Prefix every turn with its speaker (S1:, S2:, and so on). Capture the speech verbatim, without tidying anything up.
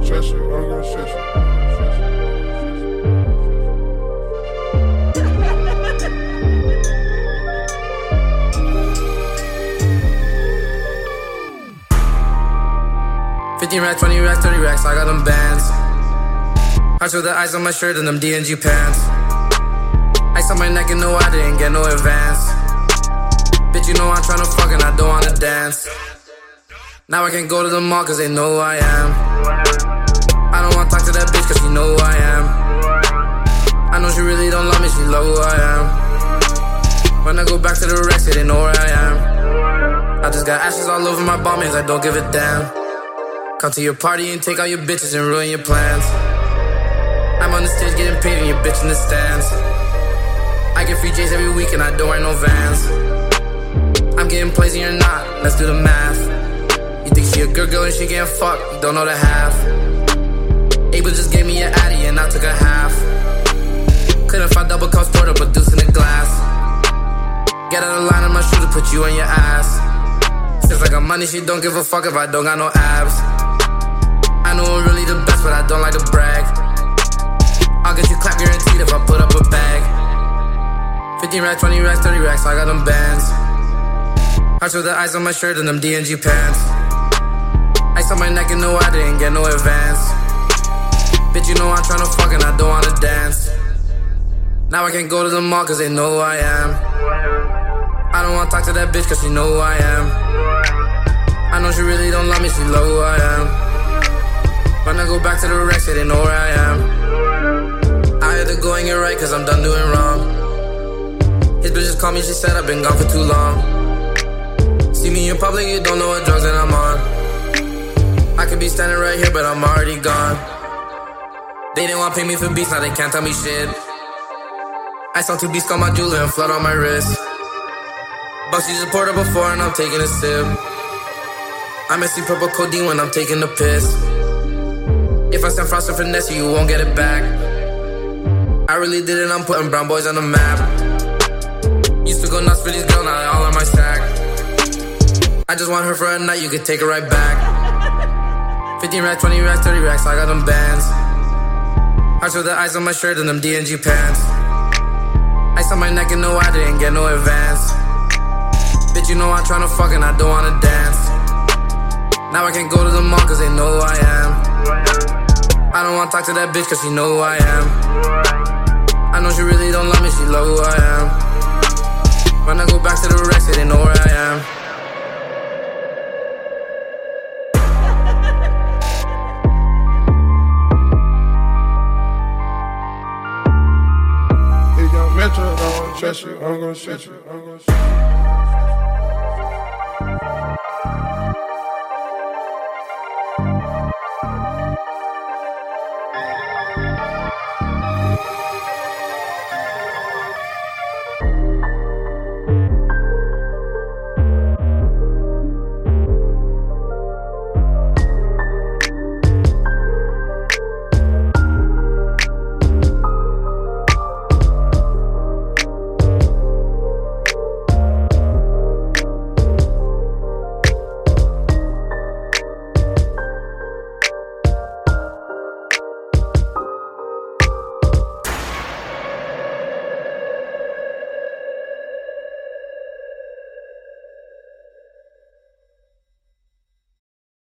S1: trust you, I'm gonna trust you.
S2: fifteen racks, twenty racks, thirty racks, I got them bands. Hearts with the eyes on my shirt and them D N G pants. Ice on my neck and no, I didn't get no advance. Bitch, you know I'm tryna fuck and I don't wanna dance. Now I can't go to the mall cause they know who I am. I don't wanna talk to that bitch cause she know who I am. I know she really don't love me, she love who I am. When I go back to the racks, they know where I am. I just got ashes all over my bombings, I don't give a damn. Come to your party and take all your bitches and ruin your plans. I'm on the stage getting paid and your bitch in the stands. I get free J's every week and I don't wear no Vans. I'm getting plays and you're not, let's do the math. You think she a good girl and she getting fucked, you don't know the half. Abel just gave me an Addy and I took a half. Couldn't find double cups poured up a deuce in the glass. Get out of line on my shooter, put you on your ass. Since I got money, she don't give a fuck if I don't got no abs. I know I'm really the best, but I don't like to brag. I'll get you clap guaranteed if I put up a bag. fifteen racks, twenty racks, thirty racks, I got them bands. Hearts with the eyes on my shirt and them D N G pants. Ice on my neck and no, I didn't get no advance. Bitch, you know I'm tryna fuck and I don't wanna dance. Now I can't go to the mall cause they know who I am. I don't wanna talk to that bitch cause she know who I am. I know she really don't love me, she love who I am. When I go back to the racks, they know where I am. I had to go and get right cause I'm done doing wrong. His bitch just called me, she said I've been gone for too long. See me in public, you don't know what drugs that I'm on. I could be standing right here, but I'm already gone. They didn't want to pay me for beats, now they can't tell me shit. I saw two beats on my jeweler and flood on my wrist. But she just poured up before and I'm taking a sip. I might see purple codeine when I'm taking the piss. If I send frost and finesse you, you won't get it back. I really did it, I'm putting brown boys on the map. Used to go nuts for these girls, now they all on my sack. I just want her for a night, you can take her right back. fifteen racks, twenty racks, thirty racks, I got them bands. Hearts with the eyes on my shirt and them D N G pants. Ice on my neck and no, I didn't get no advance. Bitch, you know I'm tryna fuck and I don't wanna dance. Now I can't go to the mall cause they know who I am. I don't wanna talk to that bitch cause she know who I am. I know she really don't love me, she love who I am. When I go back to the racks, they know where I am.
S1: Metro, I don't trust you, I'm gonna trust you, I'm gonna trust you.